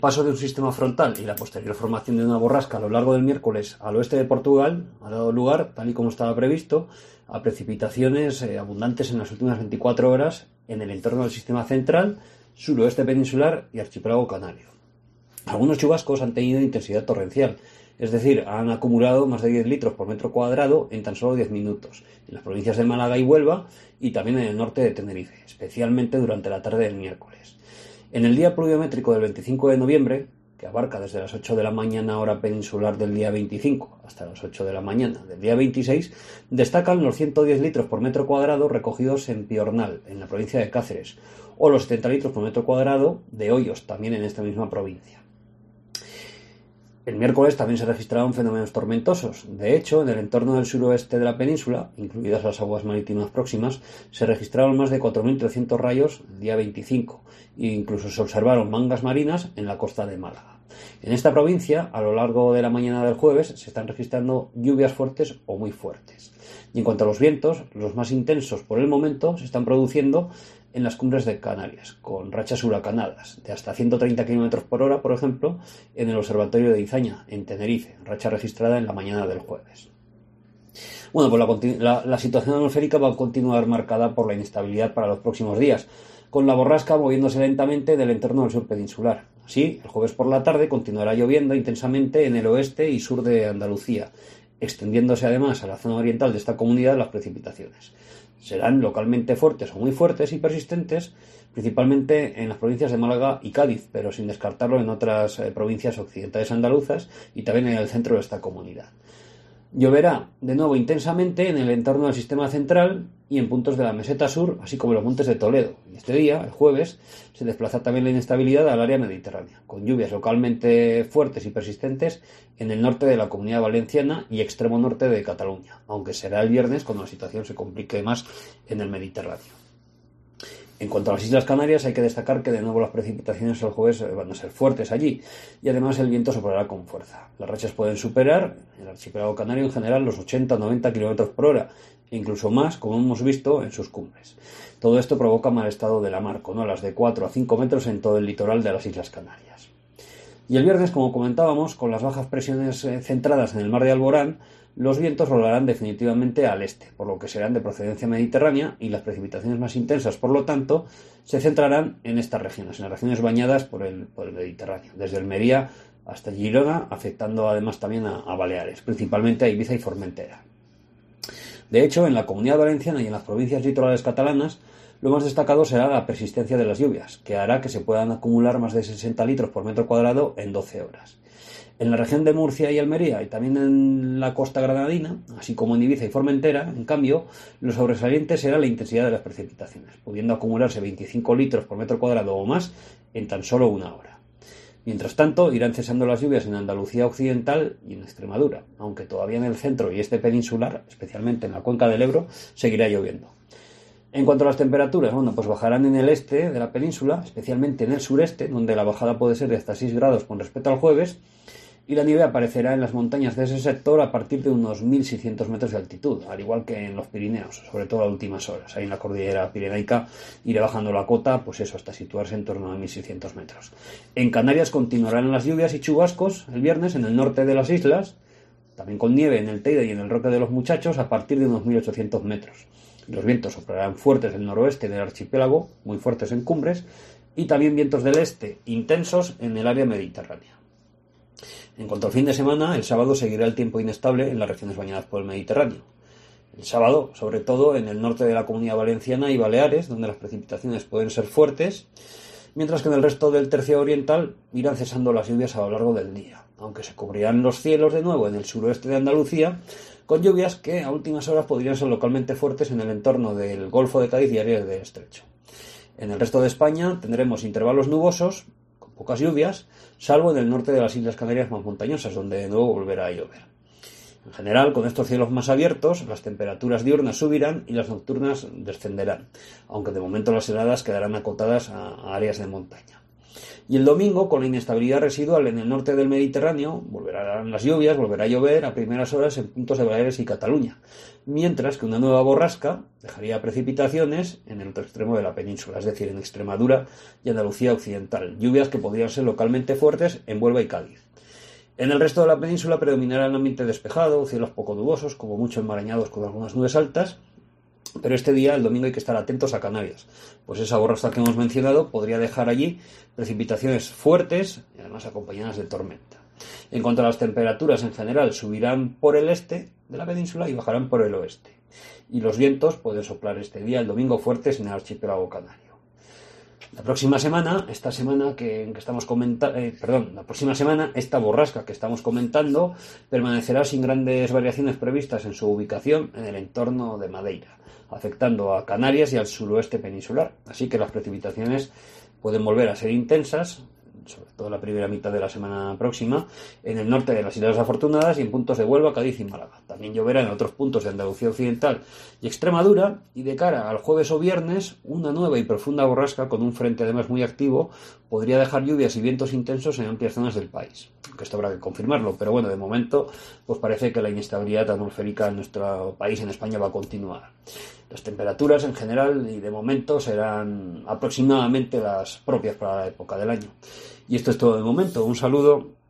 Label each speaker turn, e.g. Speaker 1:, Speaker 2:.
Speaker 1: Paso de un sistema frontal y la posterior formación de una borrasca a lo largo del miércoles al oeste de Portugal ha dado lugar, tal y como estaba previsto, a precipitaciones abundantes en las últimas 24 horas en el entorno del sistema central, suroeste peninsular y archipiélago canario. Algunos chubascos han tenido intensidad torrencial, es decir, han acumulado más de 10 litros por metro cuadrado en tan solo 10 minutos, en las provincias de Málaga y Huelva y también en el norte de Tenerife, especialmente durante la tarde del miércoles. En el día pluviométrico del 25 de noviembre, que abarca desde las 8 de la mañana hora peninsular del día 25 hasta las 8 de la mañana del día 26, destacan los 110 litros por metro cuadrado recogidos en Piornal, en la provincia de Cáceres, o los 70 litros por metro cuadrado de Hoyos, también en esta misma provincia. El miércoles también se registraron fenómenos tormentosos. De hecho, en el entorno del suroeste de la península, incluidas las aguas marítimas próximas, se registraron más de 4.300 rayos el día 25 e incluso se observaron mangas marinas en la costa de Málaga. En esta provincia, a lo largo de la mañana del jueves, se están registrando lluvias fuertes o muy fuertes. Y en cuanto a los vientos, los más intensos por el momento se están produciendo en las cumbres de Canarias, con rachas huracanadas de hasta 130 km por hora, por ejemplo, en el Observatorio de Izaña, en Tenerife, racha registrada en la mañana del jueves. Bueno, pues la situación atmosférica va a continuar marcada por la inestabilidad para los próximos días, con la borrasca moviéndose lentamente del entorno del sur peninsular. Así, el jueves por la tarde continuará lloviendo intensamente en el oeste y sur de Andalucía, extendiéndose además a la zona oriental de esta comunidad las precipitaciones. Serán localmente fuertes o muy fuertes y persistentes, principalmente en las provincias de Málaga y Cádiz, pero sin descartarlo en otras provincias occidentales andaluzas y también en el centro de esta comunidad. Lloverá de nuevo intensamente en el entorno del sistema central y en puntos de la meseta sur, así como en los montes de Toledo. Y este día, el jueves, se desplaza también la inestabilidad al área mediterránea, con lluvias localmente fuertes y persistentes en el norte de la Comunidad Valenciana y extremo norte de Cataluña, aunque será el viernes cuando la situación se complique más en el Mediterráneo. En cuanto a las Islas Canarias, hay que destacar que de nuevo las precipitaciones el jueves van a ser fuertes allí y además el viento soplará con fuerza. Las rachas pueden superar, en el archipiélago canario en general, los 80 o 90 km por hora, e incluso más, como hemos visto en sus cumbres. Todo esto provoca mal estado de la mar, con olas de 4 a 5 metros en todo el litoral de las Islas Canarias. Y el viernes, como comentábamos, con las bajas presiones centradas en el mar de Alborán, los vientos rolarán definitivamente al este, por lo que serán de procedencia mediterránea y las precipitaciones más intensas, por lo tanto, se centrarán en estas regiones, en las regiones bañadas por el Mediterráneo, desde Almería hasta Girona, afectando además también a Baleares, principalmente a Ibiza y Formentera. De hecho, en la Comunidad Valenciana y en las provincias litorales catalanas, lo más destacado será la persistencia de las lluvias, que hará que se puedan acumular más de 60 litros por metro cuadrado en 12 horas. En la región de Murcia y Almería y también en la costa granadina, así como en Ibiza y Formentera, en cambio, lo sobresaliente será la intensidad de las precipitaciones, pudiendo acumularse 25 litros por metro cuadrado o más en tan solo una hora. Mientras tanto, irán cesando las lluvias en Andalucía occidental y en Extremadura, aunque todavía en el centro y este peninsular, especialmente en la cuenca del Ebro, seguirá lloviendo. En cuanto a las temperaturas, pues bajarán en el este de la península, especialmente en el sureste, donde la bajada puede ser de hasta 6 grados con respecto al jueves, y la nieve aparecerá en las montañas de ese sector a partir de unos 1.600 metros de altitud, al igual que en los Pirineos, sobre todo a últimas horas. Ahí en la cordillera pirenaica irá bajando la cota, pues eso, hasta situarse en torno a 1.600 metros. En Canarias continuarán las lluvias y chubascos el viernes en el norte de las islas, también con nieve en el Teide y en el Roque de los Muchachos a partir de unos 1.800 metros. Los vientos soplarán fuertes del noroeste del archipiélago, muy fuertes en cumbres, y también vientos del este, intensos en el área mediterránea. En cuanto al fin de semana, el sábado seguirá el tiempo inestable en las regiones bañadas por el Mediterráneo. El sábado, sobre todo en el norte de la Comunidad Valenciana y Baleares, donde las precipitaciones pueden ser fuertes, mientras que en el resto del tercio oriental irán cesando las lluvias a lo largo del día, aunque se cubrirán los cielos de nuevo en el suroeste de Andalucía, con lluvias que a últimas horas podrían ser localmente fuertes en el entorno del Golfo de Cádiz y áreas del Estrecho. En el resto de España tendremos intervalos nubosos, con pocas lluvias, salvo en el norte de las Islas Canarias más montañosas, donde de nuevo volverá a llover. En general, con estos cielos más abiertos, las temperaturas diurnas subirán y las nocturnas descenderán, aunque de momento las heladas quedarán acotadas a áreas de montaña. Y el domingo, con la inestabilidad residual en el norte del Mediterráneo, volverán las lluvias, volverá a llover a primeras horas en puntos de Baleares y Cataluña, mientras que una nueva borrasca dejaría precipitaciones en el otro extremo de la península, es decir, en Extremadura y Andalucía occidental, lluvias que podrían ser localmente fuertes en Huelva y Cádiz. En el resto de la península predominará el ambiente despejado, cielos poco nubosos, como mucho enmarañados con algunas nubes altas. Pero este día, el domingo, hay que estar atentos a Canarias, pues esa borrasca que hemos mencionado podría dejar allí precipitaciones fuertes y además acompañadas de tormenta. En cuanto a las temperaturas, en general subirán por el este de la península y bajarán por el oeste. Y los vientos pueden soplar este día, el domingo, fuertes en el archipiélago canario. La próxima semana, esta borrasca que estamos comentando permanecerá sin grandes variaciones previstas en su ubicación en el entorno de Madeira, afectando a Canarias y al suroeste peninsular. Así que las precipitaciones pueden volver a ser intensas, sobre todo la primera mitad de la semana próxima, en el norte de las Islas Afortunadas y en puntos de Huelva, Cádiz y Málaga. También lloverá en otros puntos de Andalucía Occidental y Extremadura, y de cara al jueves o viernes, una nueva y profunda borrasca con un frente además muy activo podría dejar lluvias y vientos intensos en amplias zonas del país. Aunque esto habrá que confirmarlo, pero bueno, de momento pues parece que la inestabilidad atmosférica en nuestro país, en España, va a continuar. Las temperaturas en general y de momento serán aproximadamente las propias para la época del año. Y esto es todo de momento. Un saludo